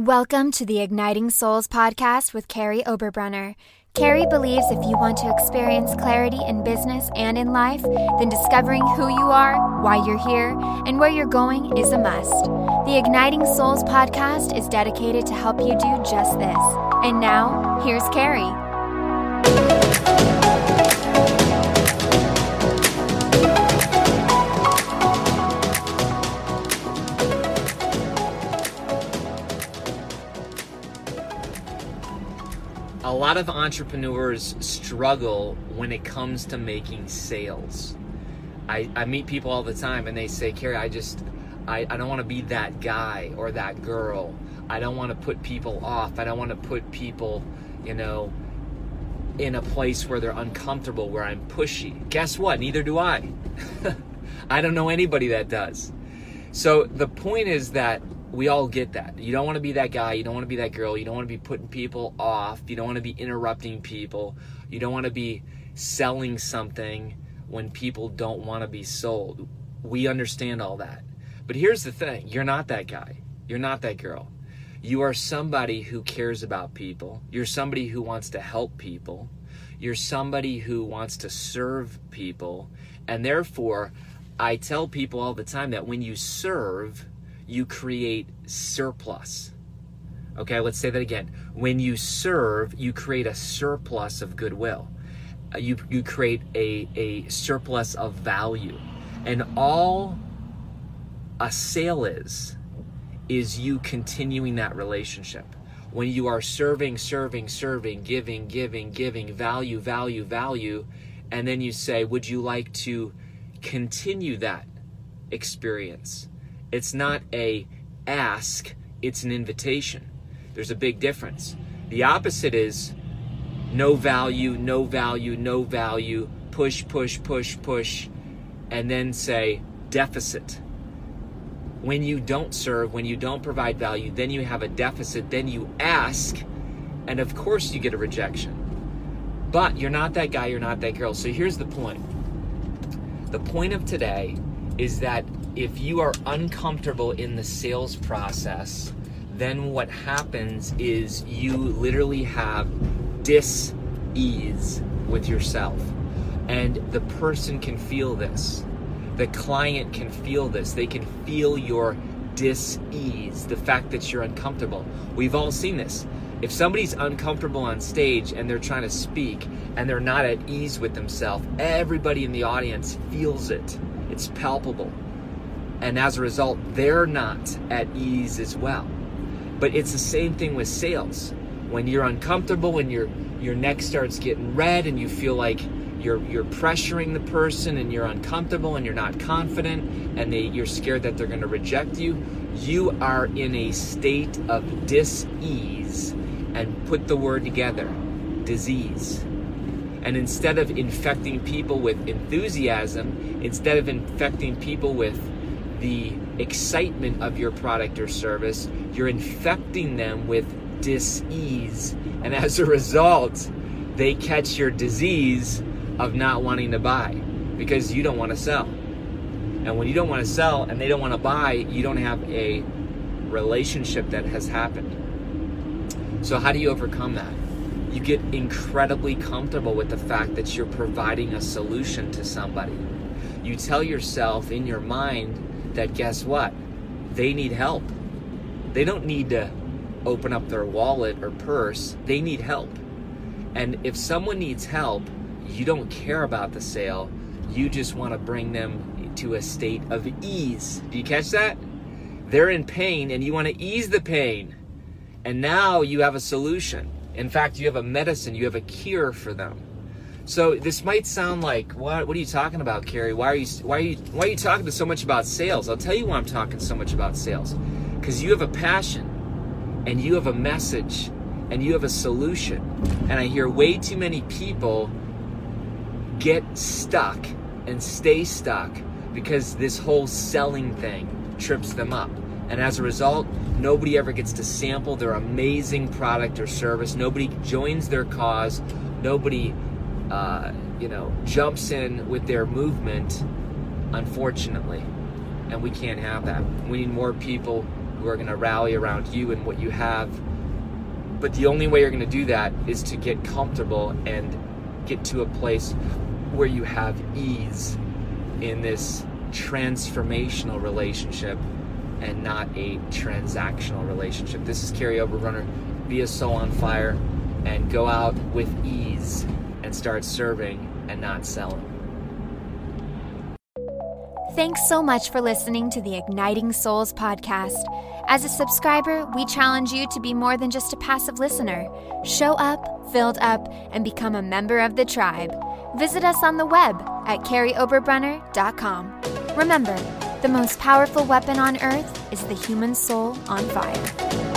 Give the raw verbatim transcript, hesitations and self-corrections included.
Welcome to the Igniting Souls podcast with Carrie Oberbrunner. Carrie believes if you want to experience clarity in business and in life, then discovering who you are, why you're here, and where you're going is a must. The Igniting Souls podcast is dedicated to help you do just this. And now, here's Carrie. A lot of entrepreneurs struggle when it comes to making sales. I, I meet people all the time and they say, Carrie, I just, I, I don't want to be that guy or that girl. I don't want to put people off. I don't want to put people, you know, in a place where they're uncomfortable, where I'm pushy. Guess what? Neither do I. I don't know anybody that does. So the point is that we all get that. You don't want to be that guy. You don't want to be that girl. You don't want to be putting people off. You don't want to be interrupting people. You don't want to be selling something when people don't want to be sold. We understand all that. But here's the thing. You're not that guy. You're not that girl. You are somebody who cares about people. You're somebody who wants to help people. You're somebody who wants to serve people. And therefore, I tell people all the time that when you serve, you create surplus. Okay, let's say that again. When you serve, you create a surplus of goodwill. Uh, you, you create a, a surplus of value. And all a sale is, is you continuing that relationship. When you are serving, serving, serving, giving, giving, giving, value, value, value, and then you say, would you like to continue that experience? It's not a ask, it's an invitation. There's a big difference. The opposite is no value, no value, no value, push, push, push, push, and then say deficit. When you don't serve, when you don't provide value, then you have a deficit, then you ask, and of course you get a rejection. But you're not that guy, you're not that girl. So here's the point. The point of today is that if you are uncomfortable in the sales process, then what happens is you literally have dis-ease with yourself. And the person can feel this. The client can feel this. They can feel your dis-ease, the fact that you're uncomfortable. We've all seen this. If somebody's uncomfortable on stage and they're trying to speak and they're not at ease with themselves, everybody in the audience feels it. It's palpable. And as a result, they're not at ease as well. But it's the same thing with sales. When you're uncomfortable, when your your neck starts getting red and you feel like you're you're pressuring the person and you're uncomfortable and you're not confident and they, you're scared that they're going to reject you, you are in a state of dis-ease. And put the word together, disease. And instead of infecting people with enthusiasm, instead of infecting people with the excitement of your product or service, you're infecting them with dis-ease. And as a result, they catch your disease of not wanting to buy because you don't want to sell. And when you don't want to sell and they don't want to buy, you don't have a relationship that has happened. So how do you overcome that? You get incredibly comfortable with the fact that you're providing a solution to somebody. You tell yourself in your mind that guess what? They need help. They don't need to open up their wallet or purse. They need help. And if someone needs help, you don't care about the sale. You just want to bring them to a state of ease. Do you catch that? They're in pain and you want to ease the pain. And now you have a solution. In fact, you have a medicine, you have a cure for them. So this might sound like, what what are you talking about, Carrie? Why are you why are you why are you talking so much about sales? I'll tell you why I'm talking so much about sales. Because you have a passion and you have a message and you have a solution. And I hear way too many people get stuck and stay stuck because this whole selling thing trips them up. And as a result, nobody ever gets to sample their amazing product or service. Nobody joins their cause. Nobody, uh, you know, jumps in with their movement, unfortunately. And we can't have that. We need more people who are going to rally around you and what you have. But the only way you're going to do that is to get comfortable and get to a place where you have ease in this transformational relationship and not a transactional relationship. This is Carrie Oberbrunner. Be a soul on fire and go out with ease and start serving and not selling. Thanks so much for listening to the Igniting Souls podcast. As a subscriber, we challenge you to be more than just a passive listener. Show up, filled up, and become a member of the tribe. Visit us on the web at carrie oberbrunner dot com. Remember, the most powerful weapon on earth is the human soul on fire.